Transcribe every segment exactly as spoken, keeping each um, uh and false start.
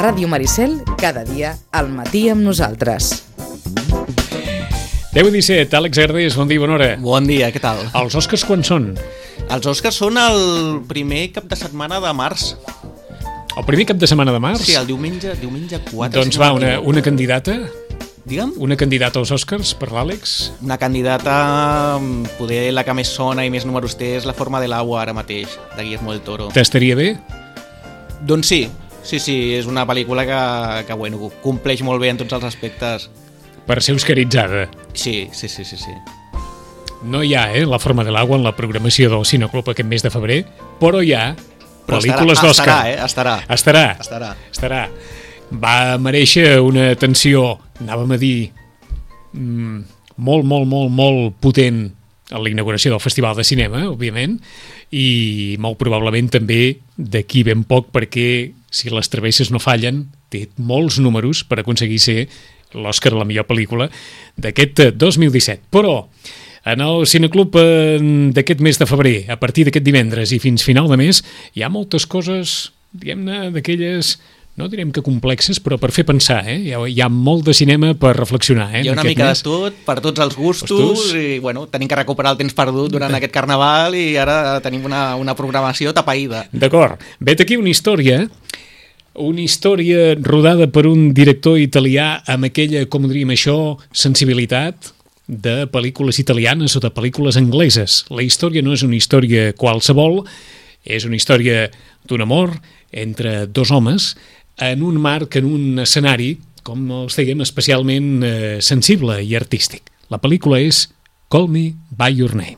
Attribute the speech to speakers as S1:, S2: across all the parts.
S1: Ràdio Maricel, cada dia al matí amb nosaltres.
S2: deu i disset, Àlex Herdés, bon dia, bona hora.
S3: Bon dia, què tal?
S2: Els Oscars quan són?
S3: Els Oscars són el primer cap de setmana de març.
S2: El primer cap de setmana de març?
S3: Sí, el diumenge, diumenge quatre.
S2: Doncs va, una, una candidata...
S3: Digue'm?
S2: Una candidata als Oscars per l'Àlex?
S3: Una candidata, poder la que més sona i més números té és La forma de l'agua ara mateix, de Guillermo del Toro.
S2: T'estaria bé?
S3: Doncs sí, sí, sí, és una pel·lícula que, que bueno, compleix molt bé en tots els aspectes.
S2: Per ser oscaritzada.
S3: Sí, sí, sí, sí, sí.
S2: No hi ha, eh, La forma de l'agua en la programació del Cineclub aquest mes de febrer, però hi ha
S3: però
S2: pel·lícules
S3: estarà,
S2: d'Òscar.
S3: Estarà, eh? Estarà.
S2: Estarà.
S3: Estarà.
S2: Estarà. Va mereixer una atenció, anàvem a dir, mm, molt, molt, molt, molt potent a la inauguració del Festival de Cinema, òbviament, i molt probablement també d'aquí ben poc, perquè si les travesses no fallen, té molts números per aconseguir ser l'Òscar a la millor pel·lícula d'aquest dos mil disset. Però en el Cineclub d'aquest mes de febrer, a partir d'aquest divendres i fins final de mes, hi ha moltes coses, diguem-ne, d'aquelles... no direm que complexes, però per fer pensar, eh? Hi ha, hi ha molt de cinema per reflexionar, eh?
S3: Hi ha una mica mes. de tot, per tots els gustos, i bueno, tenim que recuperar el temps perdut durant aquest carnaval i ara tenim una, una programació tapaïda.
S2: D'acord. Vet aquí una història, una història rodada per un director italià amb aquella, com diríem això, sensibilitat de pel·lícules italianes o de pel·lícules angleses. La història no és una història qualsevol, és una història d'un amor entre dos homes en un marc, en un escenari, com els dèiem, especialment eh, sensible i artístic. La pel·lícula és Call Me By Your Name.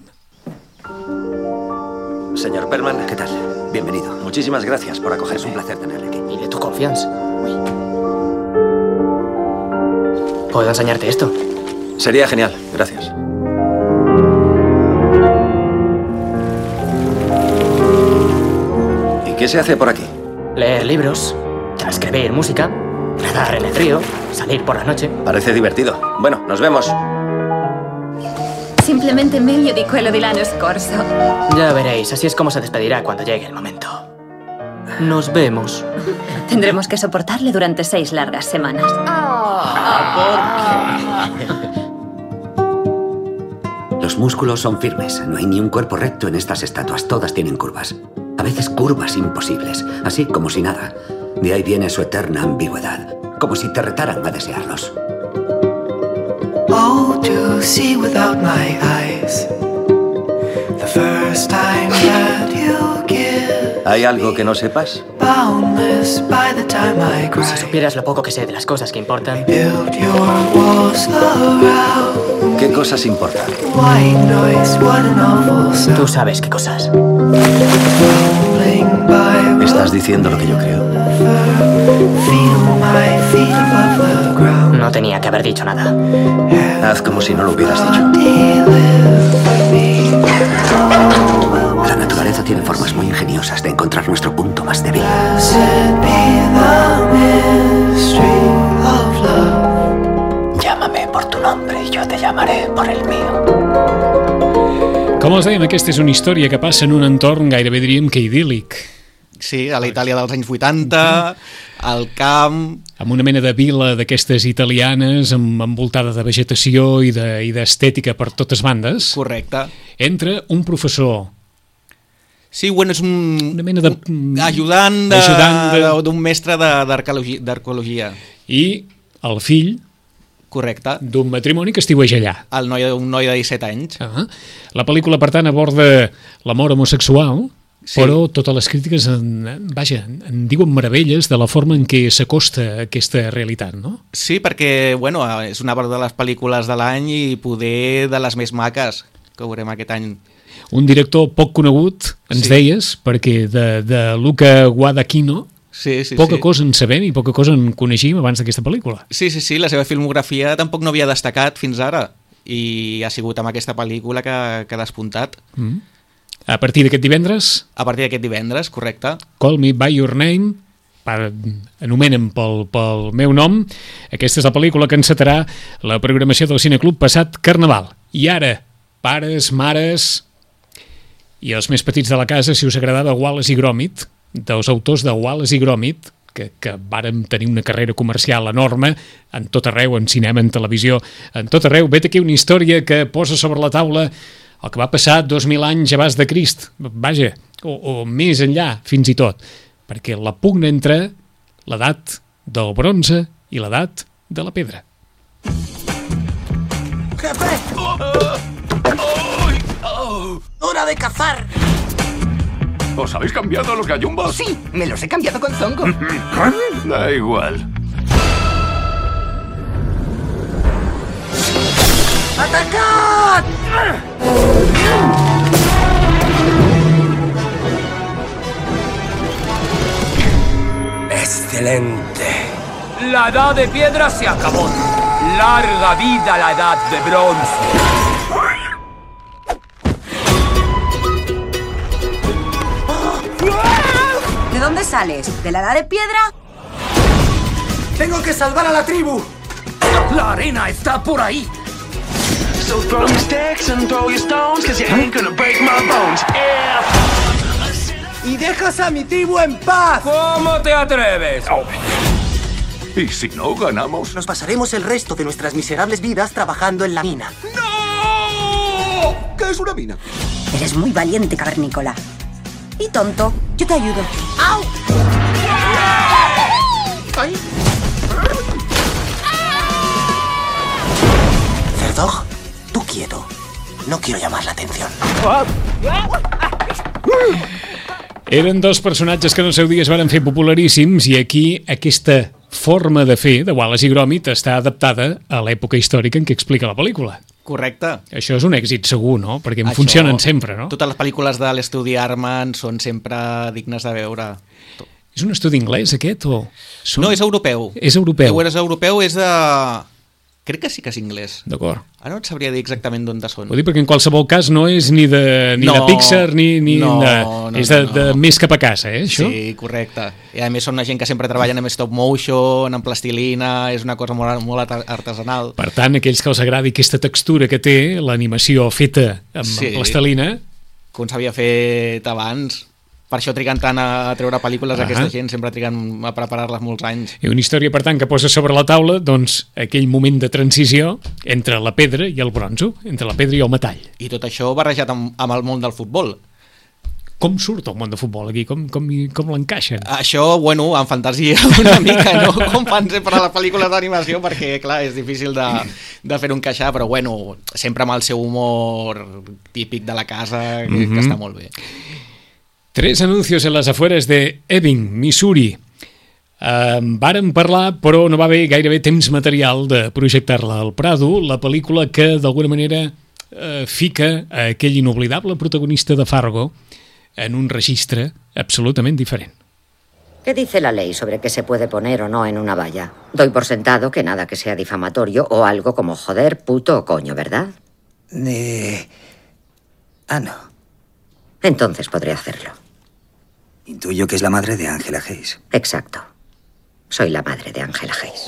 S4: Señor Perlman, ¿qué tal? Bienvenido. Muchísimas gracias por acogerme. Es un placer tenerle aquí.
S5: Y de tu confianza. ¿Puedo enseñarte esto?
S4: Sería genial, gracias. ¿Y qué se hace por aquí?
S5: Leer libros, transcribir música, nadar en el río, salir por la noche.
S4: Parece divertido. Bueno, nos vemos.
S6: Simplemente meglio di quello di l'anno scorso.
S5: Ya veréis, así es como se despedirá cuando llegue el momento. Nos vemos.
S6: Tendremos que soportarle durante seis largas semanas.
S4: Ah, ¿por qué? Los músculos son firmes. No hay ni un cuerpo recto en estas estatuas. Todas tienen curvas. A veces curvas imposibles, así como si nada. De ahí viene su eterna ambigüedad, como si te retaran a desearlos.
S7: Oh, to see without my eyes. The first time that you give.
S4: ¿Hay algo que no sepas?
S7: Boundless by the time I cry.
S5: Si supieras lo poco que sé de las cosas que importan.
S7: Build your walls around.
S4: ¿Qué cosas importan?
S7: White noise, what an awful sound.
S5: Tú sabes qué cosas.
S4: ¿Estás diciendo lo que yo creo?
S5: No tenía que haber dicho nada.
S4: Haz como si no lo hubieras dicho. La naturaleza tiene formas muy ingeniosas de encontrar nuestro punto más débil. Llámame por tu nombre y yo te llamaré por el mío.
S2: Com els dèiem, aquesta és una història que passa en un entorn gairebé diríem que idíl·lic.
S3: Sí, a la Itàlia dels anys vuitanta, al camp...
S2: Amb una mena de vila d'aquestes italianes, amb, envoltada de vegetació i de, i d'estètica per totes bandes.
S3: Correcte.
S2: Entra un professor.
S3: Sí, bueno, és un,
S2: una mena de,
S3: un ajudant d'un de... mestre d'arqueologia.
S2: I el fill...
S3: Correcte.
S2: D'un matrimoni que estiueja allà.
S3: El noi, un noi de disset anys.
S2: Uh-huh. La pel·lícula, per tant, aborda l'amor homosexual, sí. Però totes les crítiques, en, vaja, en diuen meravelles de la forma en què s'acosta a aquesta realitat, no?
S3: Sí, perquè, bueno, és una de les pel·lícules de l'any i poder de les més maques que veurem aquest any.
S2: Un director poc conegut, ens sí. deies, perquè de, de Luca Guadagnino,
S3: sí, sí,
S2: poca
S3: sí.
S2: cosa en sabem i poca cosa en coneixíem abans d'aquesta pel·lícula.
S3: Sí, sí, sí, la seva filmografia tampoc no havia destacat fins ara i ha sigut amb aquesta pel·lícula que, que ha despuntat.
S2: Mm. A partir d'aquest divendres?
S3: A partir d'aquest divendres, correcte.
S2: Call Me By Your Name, per, anomenen pel, pel meu nom. Aquesta és la pel·lícula que encetarà la programació del Cineclub passat Carnaval. I ara, pares, mares i els més petits de la casa, si us agradava Wallace i Gromit, dels autors de Wallace i Gromit, que, que vàrem tenir una carrera comercial enorme en tot arreu, en cinema, en televisió, en tot arreu. Vet aquí una història que posa sobre la taula el que va passar dos mil anys abans de Crist, vaja, o, o més enllà, fins i tot, perquè la pugna entre l'edat del bronze i l'edat de la pedra.
S8: ¡Jefe! ¡Hora de cazar!
S9: ¿Os habéis cambiado los gallumbos?
S8: Sí, me los he cambiado con Zongo.
S9: Da igual.
S8: ¡Atacad!
S10: ¡Excelente! La edad de piedra se acabó. ¡Larga vida la edad de bronce!
S11: ¿De dónde sales? ¿De la edad de piedra?
S8: ¡Tengo que salvar a la tribu!
S10: ¡La arena está por ahí!
S7: So throw your sticks and throw your stones, cause you ain't gonna break my bones. Yeah.
S8: ¡Y dejas a mi tribu en paz!
S10: ¿Cómo te atreves?
S9: Oh. ¿Y si no ganamos?
S8: Nos pasaremos el resto de nuestras miserables vidas trabajando en la mina.
S9: ¡No! ¿Qué es una mina?
S11: Eres muy valiente, cavernícola. Y tonto. Yo te ayudo.
S8: ¡Au! ¡Ay! Cerdog, tú quieto. No quiero llamar la atención.
S2: Eren dos personatges que en el seu dia es van fer popularíssims i aquí aquesta forma de fer de Wallace i Gromit està adaptada a l'època històrica en què explica la pel·lícula.
S3: Correcte.
S2: Això és un èxit segur, no? Perquè en
S3: Això,
S2: funcionen sempre, no?
S3: Totes les pel·lícules de l'estudi Arman són sempre dignes de veure.
S2: És un estudi anglès, aquest? O...
S3: No, és europeu.
S2: És europeu.
S3: Bueno, és europeu, és de... Crec que sí que és anglès.
S2: D'acord.
S3: Ara no et sabria dir exactament d'on són.
S2: Ho dic perquè en qualsevol cas no és ni de, ni
S3: no,
S2: de Pixar ni, ni
S3: no,
S2: de...
S3: No,
S2: és de,
S3: no, no.
S2: de més cap a casa, eh, això?
S3: Sí, correcte. I a més són una gent que sempre treballen amb stop motion, amb plastilina, és una cosa molt, molt artesanal.
S2: Per tant, aquells que els agradi aquesta textura que té, l'animació feta amb
S3: sí,
S2: plastilina...
S3: Com s'havia fet abans... Per això triguen tant a treure pel·lícules, uh-huh. Aquesta gent sempre triguen a preparar-les molts anys.
S2: I una història, per tant, que posa sobre la taula doncs, aquell moment de transició entre la pedra i el bronzo, entre la pedra i el metall.
S3: I tot això barrejat amb, amb el món del futbol.
S2: Com surt el món de futbol aquí? Com, com, com l'encaixen?
S3: Això, bueno, amb fantasia una mica, no? Com fan sempre a les pel·lícules d'animació, perquè, clar, és difícil de, de fer-ho encaixar, però, bueno, sempre amb el seu humor típic de la casa, que, mm-hmm. que està molt bé.
S2: Tres anuncios en les afueres de Ebbing, Missouri. En vàrem parlar, però no va haver gairebé temps material de projectar-la al Prado, la pel·lícula que, d'alguna manera, eh, fica a aquell inoblidable protagonista de Fargo en un registre absolutament diferent.
S12: ¿Qué dice la ley sobre qué se puede poner o no en una valla? Doy por sentado que nada que sea difamatorio o algo como joder, puto o coño, ¿verdad?
S8: Eh... Ah, no.
S12: Entonces podré hacerlo.
S8: Intuyo que es la madre de Angela Hayes.
S12: Exacto. Soy la madre de Angela Hayes.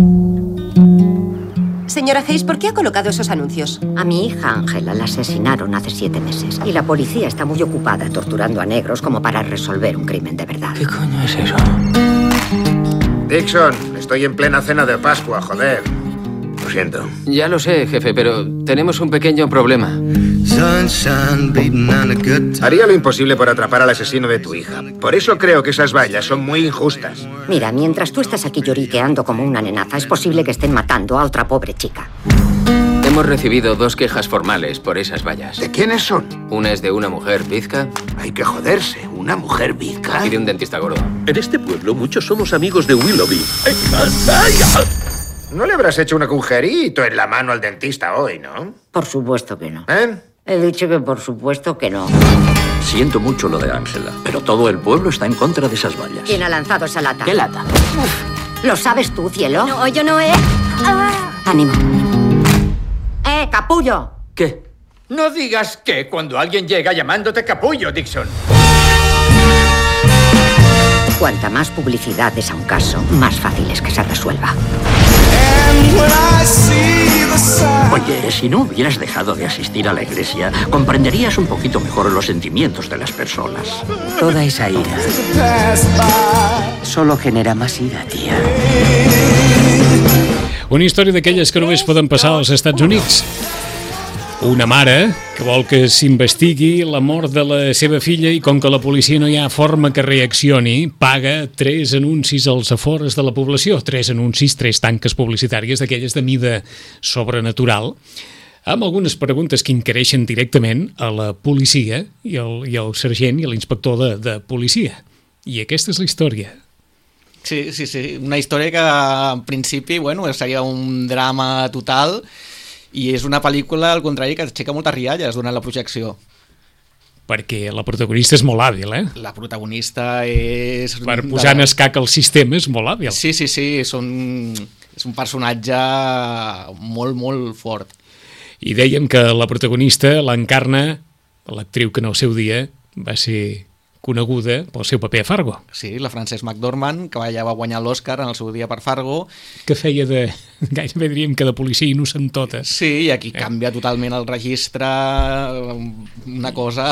S11: Señora Hayes, ¿por qué ha colocado esos anuncios?
S12: A mi hija Angela la asesinaron hace siete meses y la policía está muy ocupada torturando a negros como para resolver un crimen de verdad.
S8: ¿Qué coño es eso?
S13: Dixon, estoy en plena cena de Pascua, joder. Lo siento.
S14: Ya lo sé, jefe, pero tenemos un pequeño problema.
S13: Haría lo imposible por atrapar al asesino de tu hija. Por eso creo que esas vallas son muy injustas.
S12: Mira, mientras tú estás aquí lloriqueando como una nenaza, es posible que estén matando a otra pobre chica.
S14: Hemos recibido dos quejas formales por esas vallas.
S13: ¿De quiénes son?
S14: Una es de una mujer bizca.
S13: Hay que joderse, ¿una mujer bizca?
S14: Y de un dentista gordo.
S15: En este pueblo muchos somos amigos de Willoughby.
S13: No le habrás hecho un agujerito en la mano al dentista hoy, ¿no?
S12: Por supuesto que no.
S13: ¿Eh?
S12: He dicho que por supuesto que no.
S15: Siento mucho lo de Ángela, pero todo el pueblo está en contra de esas vallas.
S12: ¿Quién ha lanzado esa lata?
S14: ¿Qué lata?
S12: Uf, ¿lo sabes tú, cielo?
S11: No, yo no he... Ah.
S12: Ánimo. ¡Eh, capullo!
S14: ¿Qué?
S10: No digas que cuando alguien llega llamándote capullo, Dixon.
S12: Cuanta más publicidad des a un caso, más fácil es que se resuelva.
S13: Oye,
S15: Oye, si no hubieras dejado de asistir a la iglesia, comprenderías un poquito mejor los sentimientos de las personas.
S16: Toda esa ira solo genera más ira, tía.
S2: Una història d'aquelles que només poden passar als Estats Units. Una mare que vol que s'investigui la mort de la seva filla i com que la policia no hi ha forma que reaccioni, paga tres anuncis als afores de la població, tres anuncis, tres tanques publicitàries d'aquelles de mida sobrenatural, amb algunes preguntes que inquireixen directament a la policia i al, i al sergent i a l'inspector de, de policia. I aquesta és la història.
S3: Sí, sí, sí. Una història que en principi, bueno, seria un drama total i és una pel·lícula, al contrari, que aixeca moltes rialles durant la projecció.
S2: Perquè la protagonista és molt hàbil, eh?
S3: La protagonista és...
S2: Per posar en escac el sistema és molt hàbil.
S3: Sí, sí, sí, són... és un personatge molt, molt fort.
S2: I dèiem que la protagonista l'encarna l'actriu que en el seu dia va ser coneguda pel seu paper a Fargo.
S3: Sí, la Frances McDormand, que ja va guanyar l'Oscar en el seu dia per Fargo.
S2: Que feia de... gairebé diríem que de policia innocentota.
S3: Sí, i aquí eh. canvia totalment el registre, una cosa...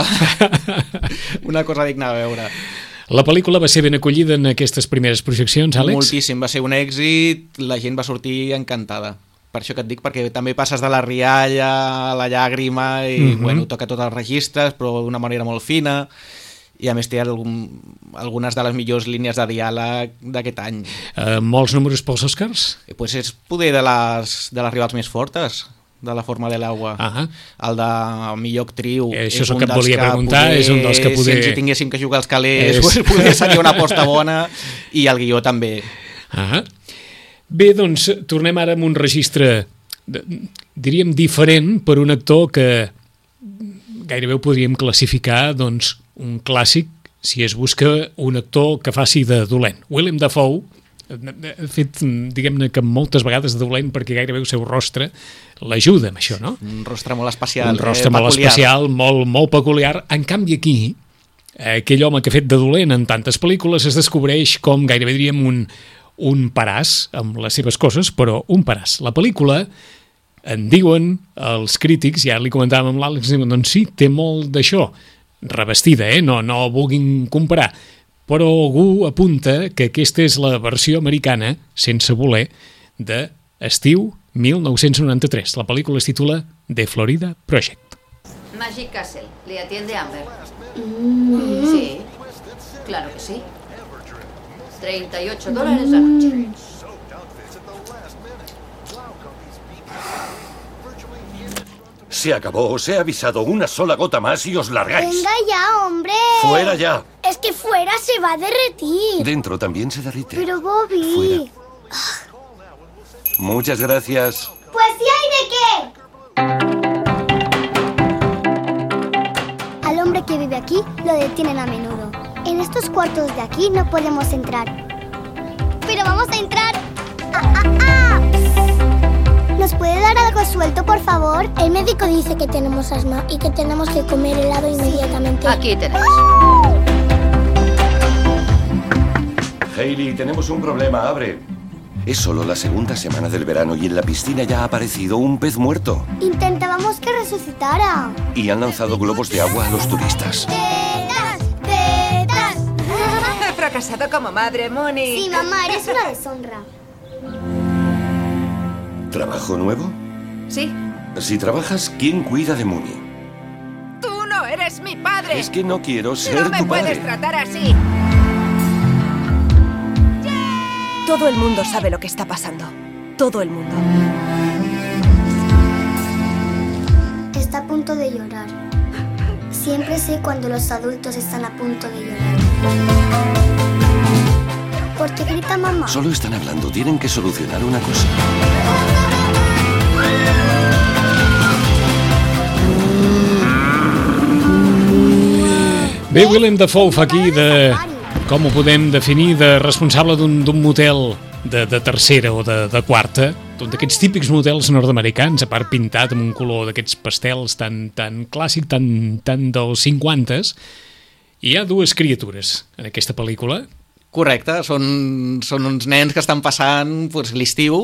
S3: una cosa digna de veure.
S2: La pel·lícula va ser ben acollida en aquestes primeres projeccions, Àlex?
S3: Moltíssim, va ser un èxit, la gent va sortir encantada. Per això que et dic, perquè també passes de la rialla a la llàgrima i, mm-hmm. bueno, toca tots els registres, però d'una manera molt fina. I a més té algun, algunes de les millors línies de diàleg d'aquest any.
S2: Uh, molts números pels Oscars?
S3: Eh, pues és poder de les, de les rivals més fortes, de La forma de l'aigua.
S2: Uh -huh.
S3: El de millor actriu.
S2: Eh, això és, és el que et volia que preguntar, poder, és un dels que poder...
S3: Si ens hi tinguéssim que jugar els calés, és... pues, poder seria una aposta bona, i el guió també.
S2: Uh -huh. Bé, doncs, tornem ara amb un registre, diríem, diferent per un actor que gairebé ho podríem classificar, doncs, un clàssic si es busca un actor que faci de dolent. Willem Dafoe ha fet, diguem-ne, que moltes vegades de dolent perquè gairebé el seu rostre l'ajuda amb això, no?
S3: Un rostre molt especial.
S2: Un rostre
S3: eh,
S2: molt
S3: peculiar.
S2: especial, molt, molt peculiar. En canvi aquí, aquell home que ha fet de dolent en tantes pel·lícules es descobreix com gairebé diríem un, un paràs amb les seves coses, però un paràs. La pel·lícula, en diuen els crítics, ja li comentàvem amb l'Àlex, doncs sí, té molt d'això, revestida, eh? no, no vulguin comparar, però algú apunta que aquesta és la versió americana, sense voler, de Estiu mil nou-cents noranta-tres. La pel·lícula es titula The Florida Project.
S17: Magic Castle, le atiende Amber. Mm. Sí, claro que sí. treinta y ocho dólares la noche.
S9: Se acabó, os he avisado, una sola gota más y os largáis.
S18: Venga ya, hombre.
S9: Fuera ya.
S18: Es que fuera se va a derretir.
S9: Dentro también se derrite.
S18: Pero Bobby...
S9: Fuera. Muchas gracias.
S18: Pues sí hay de qué. Al hombre que vive aquí lo detienen a menudo. En estos cuartos de aquí no podemos entrar. Pero vamos a entrar. ¡Ah, ah, ah! ¿Nos puede dar algo suelto, por favor? El médico dice que tenemos asma y que tenemos que comer helado inmediatamente.
S17: Aquí tenemos.
S9: Hayley, tenemos un problema, abre. Es solo la segunda semana del verano y en la piscina ya ha aparecido un pez muerto.
S18: Intentábamos que resucitara.
S9: Y han lanzado globos de agua a los turistas.
S18: ¡Tetas! ¡Tetas!
S19: He fracasado como madre, Moni.
S18: Sí, mamá, eres una deshonra.
S9: ¿Trabajo nuevo?
S19: Sí.
S9: Si trabajas, ¿quién cuida de Mooney?
S19: ¡Tú no eres mi padre!
S9: Es que no quiero ser
S19: no me
S9: tu padre.
S19: puedes tratar así. Todo el mundo sabe lo que está pasando. Todo el mundo.
S18: Está a punto de llorar. Siempre sé cuando los adultos están a punto de llorar. ¿Por qué grita mamá?
S9: Solo están hablando, tienen que solucionar una cosa.
S2: Bé, Willem Dafoe fa aquí de... com ho podem definir, de responsable d'un motel de, de tercera o de, de quarta, d'un d'aquests típics motels nord-americans, a part pintat amb un color d'aquests pastels tan, tan clàssic, tan, tan dels cinquantes. I hi ha dues criatures en aquesta pel·lícula.
S3: Correcte, són, són uns nens que estan passant pues, l'estiu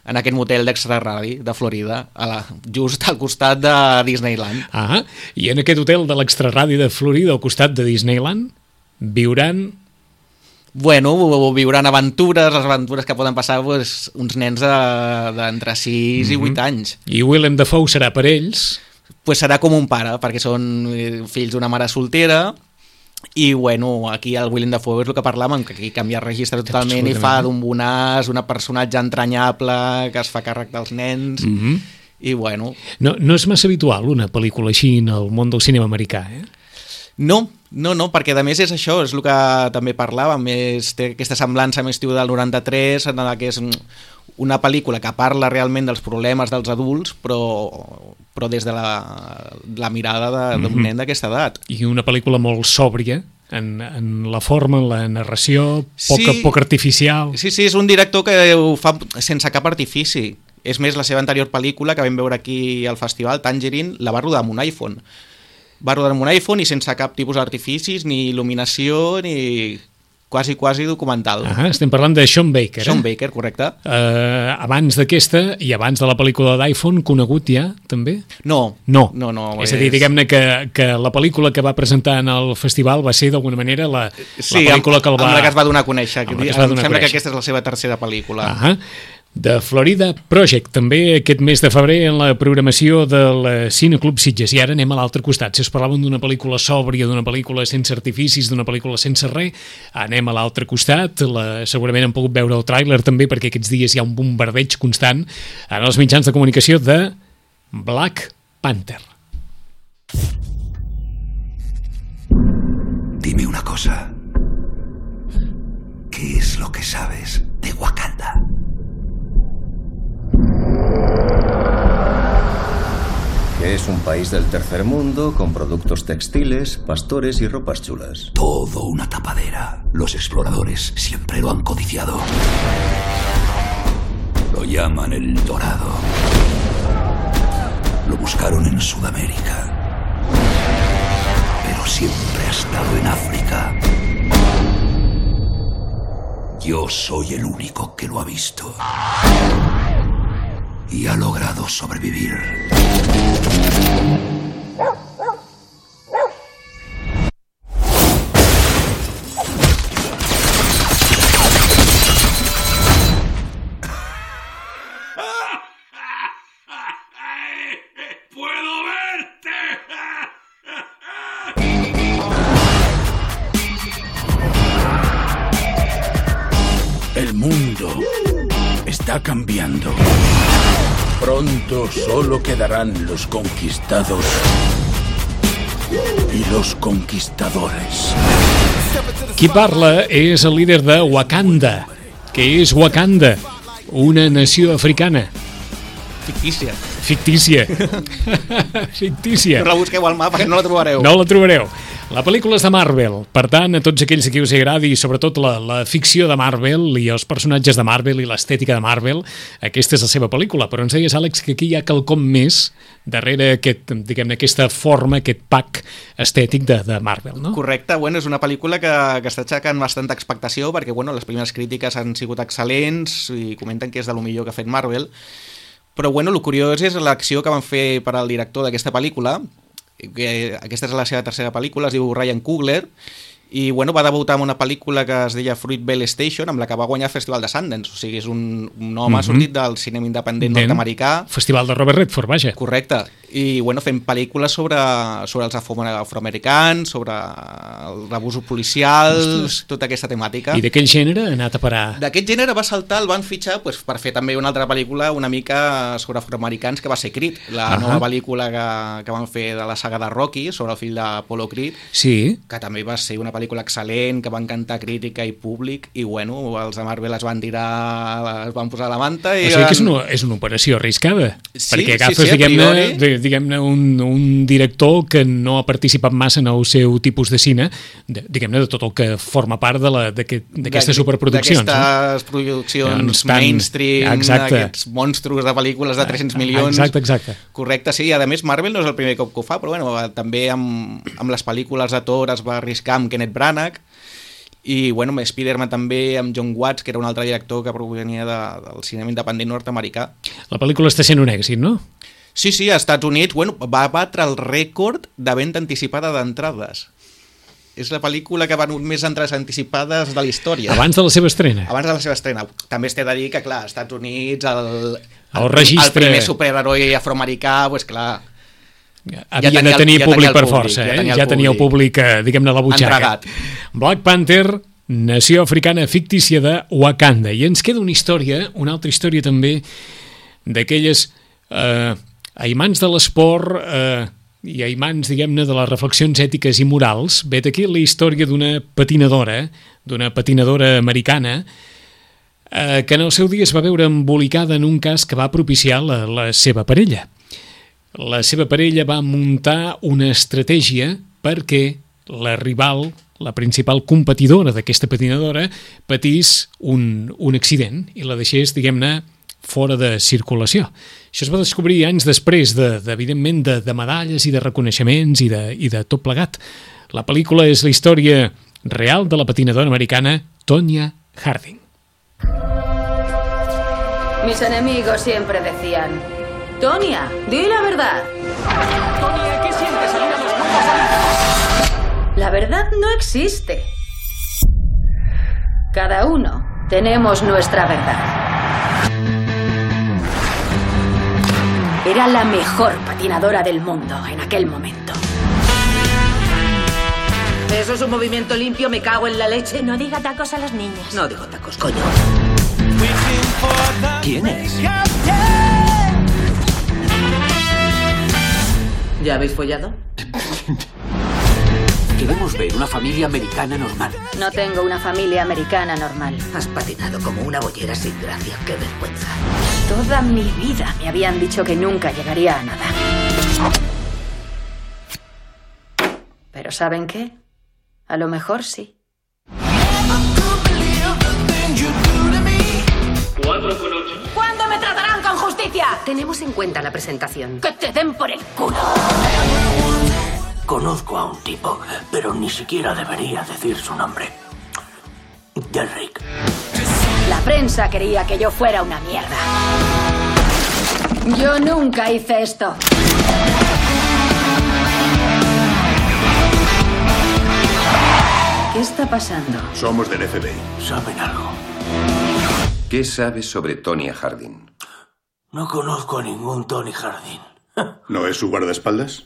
S3: en aquest motel d'Extraradi de Florida, a la, just al costat de Disneyland.
S2: Ah, i en aquest hotel de l'Extraradi de Florida, al costat de Disneyland, viuran...
S3: Bueno, viuran aventures, les aventures que poden passar pues, uns nens d'entre de, sis mm-hmm. i vuit anys.
S2: I Willem Dafoe serà per ells?
S3: Pues serà com un pare, perquè són fills d'una mare soltera, i bueno, aquí el Willem Dafoe és el que parlàvem, que aquí canvia el registre totalment i fa d'un bonàs, un personatge entranyable que es fa càrrec dels nens, mm-hmm. i bueno...
S2: No, no és massa habitual una pel·lícula així en el món del cinema americà, eh?
S3: No, no, no, perquè a més és això, és el que també parlàvem, és, té aquesta semblança amb estiu del noranta-tres, en la que és una pel·lícula que parla realment dels problemes dels adults, però, però des de la, la mirada d'un mm-hmm. nen d'aquesta edat.
S2: I una pel·lícula molt sòbria, en, en la forma, en la narració, poc, sí, poc artificial.
S3: Sí, sí, és un director que ho fa sense cap artifici. És més, la seva anterior pel·lícula, que vam veure aquí al festival, Tangerine, la va rodar amb un iPhone. Va rodar amb un iPhone i sense cap tipus d'artificis, ni il·luminació, ni... quasi, quasi documental.
S2: Ah, estem parlant de Sean Baker,
S3: Sean
S2: eh?
S3: Baker, correcte.
S2: Uh, abans d'aquesta i abans de la pel·lícula d'iPhone, conegut ja, també?
S3: No.
S2: No.
S3: no, no
S2: és a dir, diguem-ne que, que la pel·lícula que va presentar en el festival va ser, d'alguna manera, la,
S3: sí,
S2: la pel·lícula que el va...
S3: amb la que es va donar a conèixer.
S2: Em
S3: sembla
S2: conèixer.
S3: que aquesta és la seva tercera pel·lícula.
S2: Ah, de Florida Project, també aquest mes de febrer en la programació del Cineclub Sitges. I ara anem a l'altre costat. Si us parlàvem d'una pel·lícula sòbria, d'una pel·lícula sense artificis, d'una pel·lícula sense res, anem a l'altre costat. La, segurament hem pogut veure el tràiler també, perquè aquests dies hi ha un bombardeig constant en els mitjans de comunicació de Black Panther.
S4: Dime una cosa. ¿Qué es lo que sabes de Wakanda?
S20: Que es un país del tercer mundo con productos textiles, pastores y ropas chulas.
S4: Todo una tapadera. Los exploradores siempre lo han codiciado. Lo llaman el Dorado. Lo buscaron en Sudamérica. Pero siempre ha estado en África. Yo soy el único que lo ha visto. Y ha logrado sobrevivir.
S10: ¡Puedo verte!
S21: El mundo está cambiando. Pronto solo quedarán los conquistados y los conquistadores.
S2: Qui parla és el líder de Wakanda. Què és Wakanda? Una nació africana.
S3: Fictícia.
S2: Fictícia. Fictícia.
S3: No la busqueu al mapa, que no la trobareu.
S2: No la trobareu. La pel·lícula és de Marvel, per tant, a tots aquells a qui us agradi, sobretot la, la ficció de Marvel i els personatges de Marvel i l'estètica de Marvel, aquesta és la seva pel·lícula, però ens deies, Àlex, que aquí hi ha quelcom més darrere aquest, diguem-ne, aquesta forma, aquest pack estètic de, de Marvel, no?
S3: Correcte, bueno, és una pel·lícula que, que està aixecant bastanta expectació, perquè bueno, les primeres crítiques han sigut excel·lents i comenten que és de lo millor que ha fet Marvel, però bueno, el curiós és l'acció que van fer per al director d'aquesta pel·lícula, que aquesta és la seva tercera pel·lícula, es diu Ryan Coogler, i bueno, va debutar amb una pel·lícula que es deia Fruitvale Station, amb la que va guanyar el Festival de Sundance, o sigui, és un, un home mm-hmm. sortit del cinema independent nord-americà.
S2: Festival de Robert Redford, vaja.
S3: Correcte, i bueno, fent pel·lícules sobre, sobre els afro afroamericans, sobre els abusos policials, Ostres. tota aquesta temàtica.
S2: I d'aquell gènere ha anat a parar?
S3: D'aquest gènere va saltar, el van fitxar pues, per fer també una altra pel·lícula una mica sobre afroamericans, que va ser Creed, la uh-huh. nova pel·lícula que, que van fer de la saga de Rocky, sobre el fill d'Apollo Creed,
S2: sí.
S3: que també va ser una pel·lícula excel·lent, que va encantar crítica i públic, i bueno, els de Marvel es van tirar, es van posar la manta i...
S2: O sigui
S3: van...
S2: que és una, és una operació arriscada,
S3: sí,
S2: perquè agafes,
S3: sí, sí,
S2: diguem-ne, diguem-ne un, un director que no ha participat massa en el seu tipus de cine, de, diguem-ne, de tot el que forma part d'aquestes aquest, superproduccions.
S3: D'aquestes eh? produccions tan... mainstream,
S2: exacte.
S3: Aquests monstruos de pel·lícules de tres-cents milions.
S2: Exacte, exacte.
S3: Correcte, sí, a més Marvel no és el primer cop que ho fa, però bueno, també amb, amb les pel·lícules de Thor es va arriscar amb Kenneth Branagh, i bueno, amb Spider-Man també, amb John Watts, que era un altre director que provenia de, del cinema independent nord-americà.
S2: La pel·lícula està sent un èxit, no?
S3: Sí, sí, als Estats Units, bueno, va batre el rècord de venda anticipada d'entrades. És la pel·lícula que ha venut més entrades anticipades de la història.
S2: Abans de la seva estrena.
S3: Abans de la seva estrena. També es té de dir que, clar, als Estats Units, el, el,
S2: el, registre...
S3: el primer superheroi afroamericà, doncs clar...
S2: Havia ja de tenir el, públic ja per força, eh? Ja tenia el, ja tenia el públic, eh, diguem-ne, a la butxaca.
S3: Entregat.
S2: Black Panther, nació africana fictícia de Wakanda. I ens queda una història, una altra història també, d'aquelles eh, aimants de l'esport... Eh, i aimants, diguem-ne, de les reflexions ètiques i morals. Vet aquí la història d'una patinadora, d'una patinadora americana, eh, que en el seu dia es va veure embolicada en un cas que va propiciar la, la seva parella. La seva parella va muntar una estratègia perquè la rival, la principal competidora d'aquesta patinadora, patís un, un accident i la deixés, diguem-ne, fora de circulació. Això es va descobrir anys després, de, de, evidentment, de, de medalles i de reconeixements i de, i de tot plegat. La pel·lícula és la història real de la patinadora americana Tonya Harding.
S17: Mis enemigos siempre decían: Tonya, di la verdad.
S10: Tonya, ¿qué sientes al ir a los Juegos Olímpicos?
S17: La verdad no existe. Cada uno tenemos nuestra verdad. Era la mejor patinadora del mundo en aquel momento.
S1: ¿Eso es un movimiento limpio? ¿Me cago en la leche?
S22: No diga tacos a los niños.
S1: No digo tacos, coño.
S8: ¿Quién es?
S1: ¿Ya habéis follado?
S8: Queremos ver una familia americana normal.
S17: No tengo una familia americana normal.
S1: Has patinado como una bollera sin gracia. ¡Qué vergüenza!
S17: Toda mi vida me habían dicho que nunca llegaría a nada. Pero ¿saben qué? A lo mejor sí.
S22: ¿Cuándo me tratarán con justicia?
S1: Tenemos en cuenta la presentación.
S22: ¡Que te den por el culo!
S15: Conozco a un tipo, pero ni siquiera debería decir su nombre. Derrick.
S17: La prensa quería que yo fuera una mierda. Yo nunca hice esto. ¿Qué está pasando?
S23: Somos del F B I.
S15: ¿Saben algo?
S9: ¿Qué sabes sobre Tonya Harding?
S15: No conozco a ningún Tony Harding.
S23: ¿No es su guardaespaldas?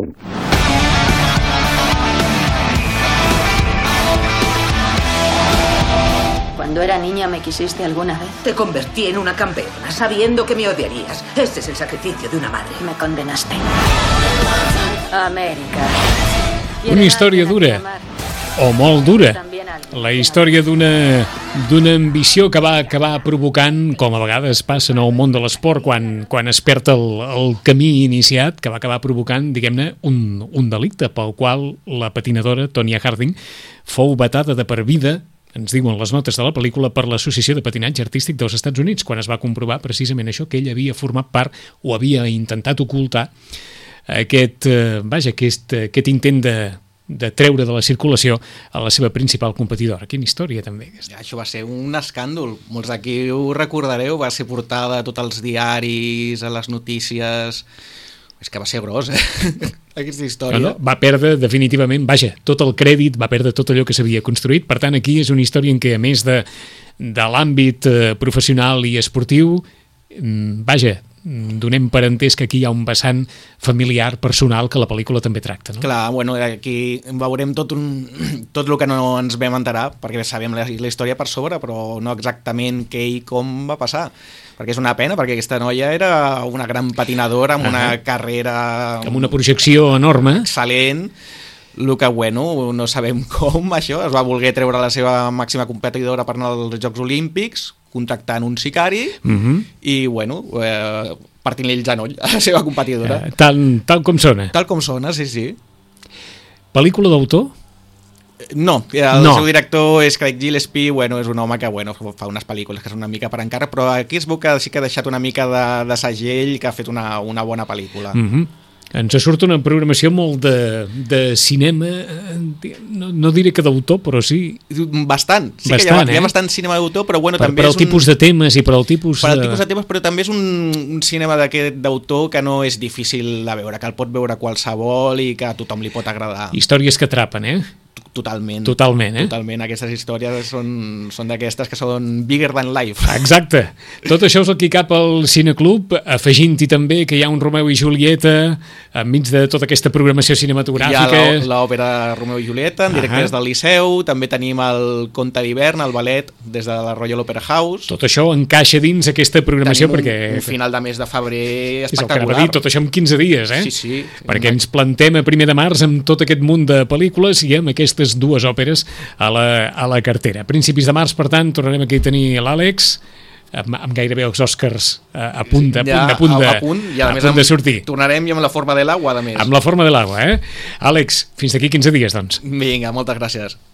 S17: Cuando era niña, ¿me quisiste alguna vez?
S1: Te convertí en una campeona sabiendo que me odiarías. Este es el sacrificio de una madre.
S17: Me condenaste. América.
S2: Una història dura, o molt dura. La història d'una d'una ambició que va acabar provocant, com a vegades passa en el món de l'esport, quan, quan es perd el, el camí iniciat, que va acabar provocant, diguem-ne, un, un delicte pel qual la patinadora Tonya Harding fou vetada de per vida, ens diuen les notes de la pel·lícula, per l'Associació de Patinatge Artístic dels Estats Units, quan es va comprovar precisament això, que ell havia format part o havia intentat ocultar aquest, eh, vaja, aquest, aquest intent de, de treure de la circulació a la seva principal competidora. Quina història, també.
S3: Ja, això va ser un escàndol. Molts d'aquí ho recordareu, va ser portada a tots els diaris, a les notícies... És que va ser gros, eh? Aquesta història.
S2: No, no, va perdre definitivament, vaja, tot el crèdit, va perdre tot allò que s'havia construït. Per tant, aquí és una història en què, a més de, de l'àmbit eh, professional i esportiu, vaja, donem per entès que aquí hi ha un vessant familiar, personal, que la pel·lícula també tracta, no?
S3: Clar, bueno, aquí veurem tot, un, tot el que no ens vam enterar, perquè sabem la, la història per sobre, però no exactament què i com va passar. Perquè és una pena, perquè aquesta noia era una gran patinadora, amb uh -huh. una carrera...
S2: Amb una projecció enorme.
S3: Excel·lent. El que, bueno, no sabem com això, es va voler treure la seva màxima competidora per anar als Jocs Olímpics, contractant un sicari, uh -huh. i, bueno, eh, partint-li el genoll a la seva competidora.
S2: Eh, tal, tal com sona.
S3: Tal com sona, sí, sí.
S2: Pel·lícula d'autor?
S3: No, el
S2: no.
S3: seu director és Craig Gillespie, bueno, és un home que bueno, fa unes pel·lícules que són una mica per encara, però aquí es veu que sí que ha deixat una mica de, de segell, que ha fet una, una bona pel·lícula.
S2: Mm-hmm. ens surt una programació molt de, de cinema, no, no diré que d'autor, però sí...
S3: Bastant, sí
S2: bastant,
S3: que hi ha,
S2: eh?
S3: hi ha bastant cinema d'autor, però bueno,
S2: per,
S3: també
S2: per
S3: és
S2: el tipus
S3: un...
S2: de temes i per al tipus...
S3: Per al tipus de temes, però també és un, un cinema d'aquest d'autor que no és difícil de veure, que el pot veure qualsevol i que a tothom li pot agradar.
S2: Històries que atrapen, eh?
S3: Totalment.
S2: Totalment, eh?
S3: Totalment. Aquestes històries són, són d'aquestes que són bigger than life.
S2: Exacte. Tot això és el que cap al Cineclub, afegint-hi també que hi ha un Romeu i Julieta enmig de tota aquesta programació cinematogràfica.
S3: Hi ha l'òpera Romeu i Julieta, en directe des del Liceu, també tenim el Conte d'hivern, el ballet, des de la Royal Opera House.
S2: Tot això encaixa dins aquesta programació
S3: tenim un,
S2: perquè...
S3: un final de mes de febrer espectacular.
S2: És el que dir, tot això en quinze dies, eh?
S3: Sí, sí.
S2: Perquè ens plantem a primer de març amb tot aquest munt de pel·lícules i amb aquestes dues òperes a la, a la cartera. A principis de març, per tant, tornarem aquí a tenir l'Àlex amb, amb gairebé els Oscars a, a punt, a punt,
S3: ja,
S2: a punt, de,
S3: a, a punt, i a, a
S2: punt
S3: amb,
S2: de sortir.
S3: Tornarem i amb la forma de l'agua, a més.
S2: Amb la forma de l'agua, eh? Àlex, fins d'aquí quinze dies, doncs.
S3: Vinga, moltes gràcies.